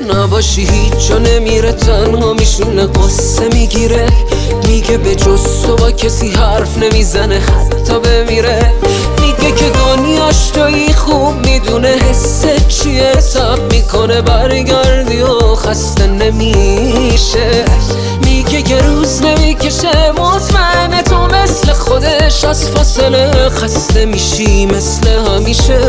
نباشی هیچ جا نمیره، تنها میشونه قصه میگیره، میگه به جز تو با کسی حرف نمیزنه حتی بمیره، میگه که دنیاش تویی، خوب میدونه حسه چیه، حساب میکنه برگردی و خسته نمیشه، میگه یه روز نمیکشه، مطمئنه تو مثل خودش از فاصله خسته میشی مثل همیشه.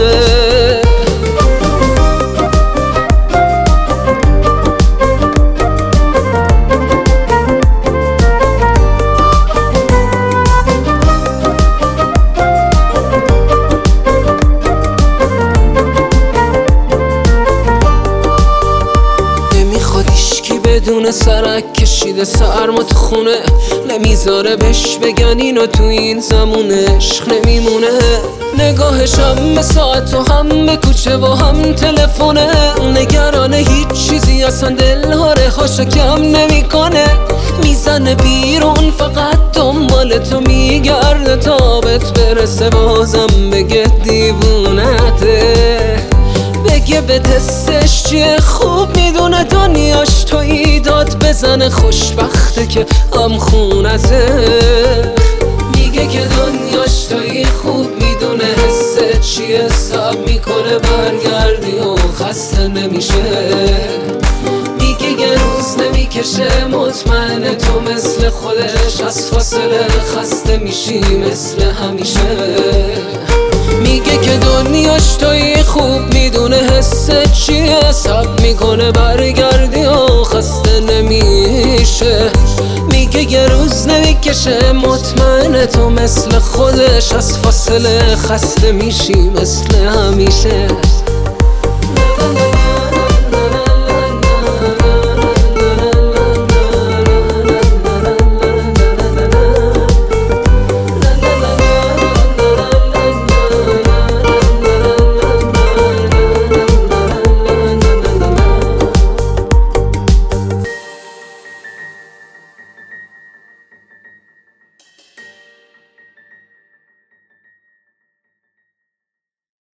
بدون سرک کشیده سرما تو خونه، نمیذاره بهش بگن اینو تو این زمون عشق نمیمونه، نگاهش هم به ساعت و هم به کوچه و هم تلفونه، نگرانه هیچ چیزی اصلا دلها رهاشو کم نمیکنه، میزنه بیرون فقط دنبال تو میگرده تا بهت برسه، بازم بگه دیوونته، بگه به دستش چیه، خوب میدونه دنیاش تویی، داد بزنه خوشبخته که هم خونته، میگه که دنیاش تویی، خوب میدونه حسه چیه، حساب میکنه برگردی و خسته نمیشه، میگه یه روز نمیکشه، مطمئنه تو مثل خودش از فاصله خسته میشی مثل همیشه، میگه که دنیاش تویی، خوب میدونه حسه چیه، حساب میکنه برگردی و خسته نمیشه، میگه یه روز نمیکشه، مطمئنه تو مثل خودش از فاصله خسته میشی مثل همیشه.